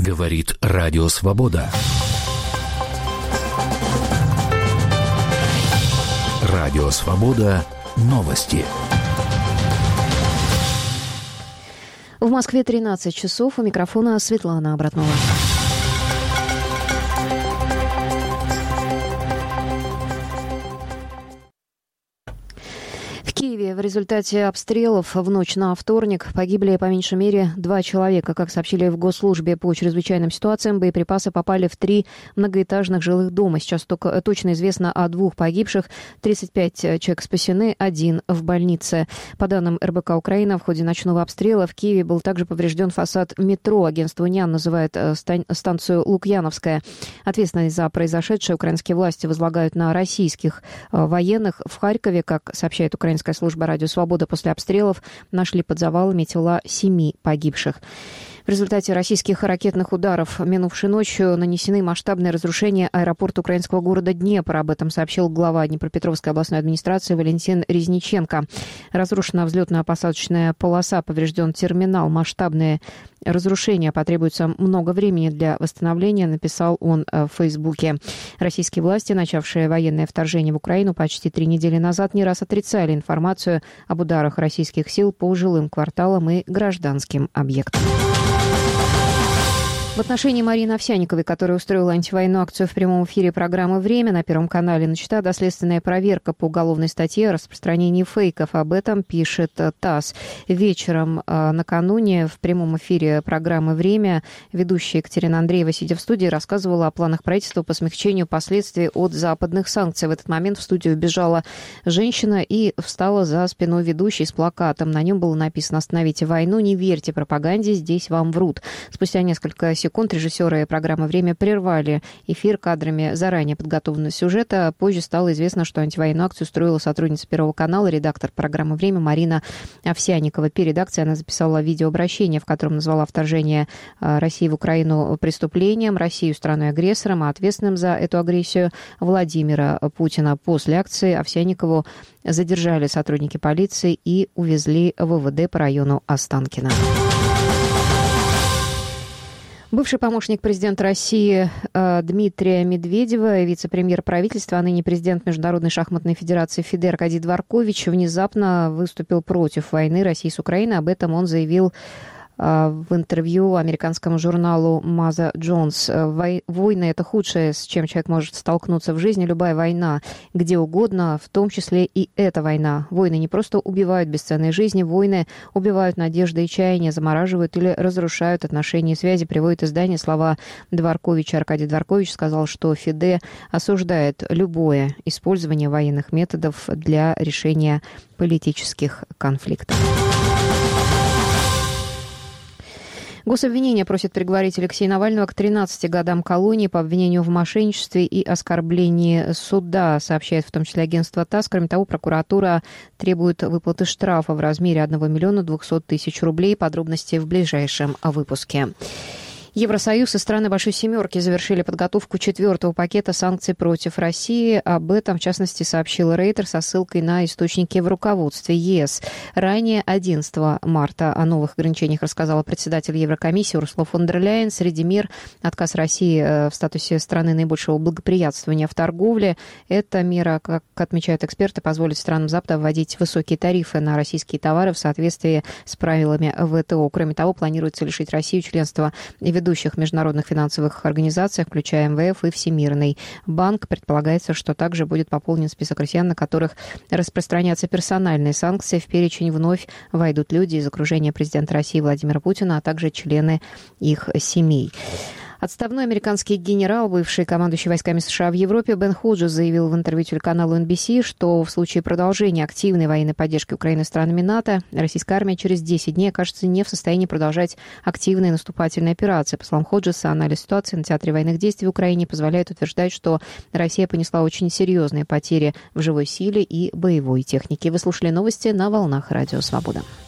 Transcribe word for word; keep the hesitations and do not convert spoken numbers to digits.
Говорит Радио Свобода. Радио Свобода. Новости. В Москве тринадцать часов. У микрофона Светлана Обратнова. В Киеве в результате обстрелов в ночь на вторник погибли по меньшей мере два человека. Как сообщили в Госслужбе по чрезвычайным ситуациям, боеприпасы попали в три многоэтажных жилых дома. Сейчас только точно известно о двух погибших. тридцать пять человек спасены, один в больнице. По данным эр бэ ка Украина, в ходе ночного обстрела в Киеве был также поврежден фасад метро. Агентство УНИАН называет станцию Лукьяновская. Ответственность за произошедшее украинские власти возлагают на российских военных. В Харькове, как сообщает украинская служба «Радио Свобода», после обстрелов нашли под завалами тела семи погибших. В результате российских ракетных ударов минувшей ночью нанесены масштабные разрушения аэропорта украинского города Днепр. Об этом сообщил глава Днепропетровской областной администрации Валентин Резниченко. Разрушена взлетно-посадочная полоса, поврежден терминал. Масштабные разрушения, потребуется много времени для восстановления, написал он в Фейсбуке. Российские власти, начавшие военное вторжение в Украину почти три недели назад, не раз отрицали информацию об ударах российских сил по жилым кварталам и гражданским объектам. В отношении Марины Овсянниковой, которая устроила антивоенную акцию в прямом эфире программы «Время» на Первом канале, начата доследственная проверка по уголовной статье о распространении фейков. Об этом пишет ТАСС. Вечером э, накануне в прямом эфире программы «Время» ведущая Екатерина Андреева, сидя в студии, рассказывала о планах правительства по смягчению последствий от западных санкций. В этот момент в студию бежала женщина и встала за спиной ведущей с плакатом. На нем было написано: «Остановите войну, не верьте пропаганде, здесь вам врут». Спустя несколько секунд секунд режиссеры программы «Время» прервали эфир кадрами заранее подготовленного сюжета. Позже стало известно, что антивоенную акцию устроила сотрудница Первого канала, редактор программы «Время» Марина Овсянникова. Перед акцией она записала видеообращение, в котором назвала вторжение России в Украину преступлением, Россию страной-агрессором, а ответственным за эту агрессию Владимира Путина. После акции Овсянникову задержали сотрудники полиции и увезли в вэ вэ дэ по району Останкино. Бывший помощник президента России э, Дмитрия Медведева, вице-премьер правительства, а ныне президент Международной шахматной федерации ФИДЕ Аркадий Дворкович внезапно выступил против войны России с Украиной. Об этом он заявил в интервью американскому журналу Маза Джонс. Войны — это худшее, с чем человек может столкнуться в жизни. Любая война, где угодно, в том числе и эта война. Войны не просто убивают бесценные жизни, войны убивают надежды и чаяния, замораживают или разрушают отношения и связи. Приводит издание слова Дворковича. Аркадий Дворкович сказал, что ФИДЕ осуждает любое использование военных методов для решения политических конфликтов. Гособвинение просит приговорить Алексея Навального к тринадцати годам колонии по обвинению в мошенничестве и оскорблении суда, сообщает в том числе агентство ТАСС. Кроме того, прокуратура требует выплаты штрафа в размере одного миллиона двухсот тысяч рублей. Подробности в ближайшем выпуске. Евросоюз и страны Большой Семерки завершили подготовку четвертого пакета санкций против России. Об этом, в частности, сообщил Рейтер со ссылкой на источники в руководстве ЕС. Ранее, одиннадцатого марта, о новых ограничениях рассказала председатель Еврокомиссии Урсула фон дер Ляйен. Среди мер отказ России в статусе страны наибольшего благоприятствования в торговле. Эта мера, как отмечают эксперты, позволит странам Запада вводить высокие тарифы на российские товары в соответствии с правилами вэ тэ о. Кроме того, планируется лишить Россию членства и ведущих международных финансовых организациях, включая эм вэ эф и Всемирный банк. Предполагается, что также будет пополнен список россиян, на которых распространятся персональные санкции. В перечень вновь войдут люди из окружения президента России Владимира Путина, а также члены их семей. Отставной американский генерал, бывший командующий войсками США в Европе, Бен Ходжес заявил в интервью телеканалу эн би си, что в случае продолжения активной военной поддержки Украины странами НАТО, российская армия через десять дней окажется не в состоянии продолжать активные наступательные операции. По словам Ходжеса, анализ ситуации на театре военных действий в Украине позволяет утверждать, что Россия понесла очень серьезные потери в живой силе и боевой технике. Вы слушали новости на волнах Радио Свобода.